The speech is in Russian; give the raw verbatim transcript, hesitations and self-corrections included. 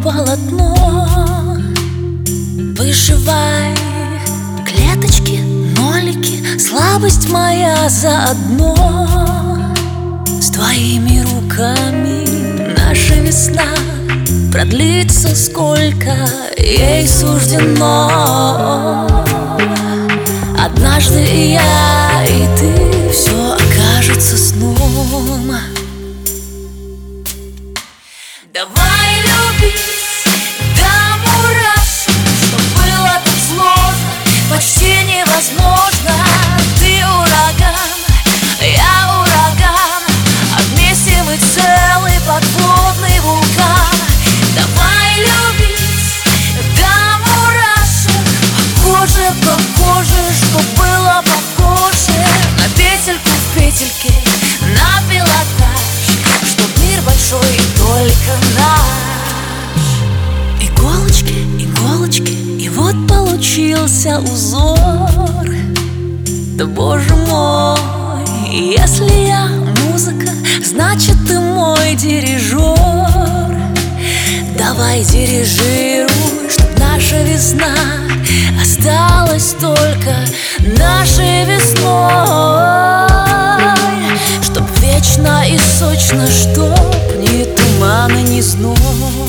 полотно. Вышивай клеточки, нолики, слабость моя заодно. С твоими руками наша весна продлится, сколько ей суждено. Однажды и я, и ты, все окажется сном. Давай любить до мурашек, что было так сложно, почти невозможно. Ты ураган, я ураган, а вместе мы целый подводный вулкан. Давай любить до мурашек, по коже, по коже, что было похоже на петельку в петельке, на пилотаж, чтоб мир большой и только наш. Иголочки, иголочки, и вот получился узор. Да боже мой, если я музыка, значит ты мой дирижер. Давай дирижируй, чтоб наша весна осталась только нашей весной, чтоб вечно и сочно, чтоб ни тумана, ни зной.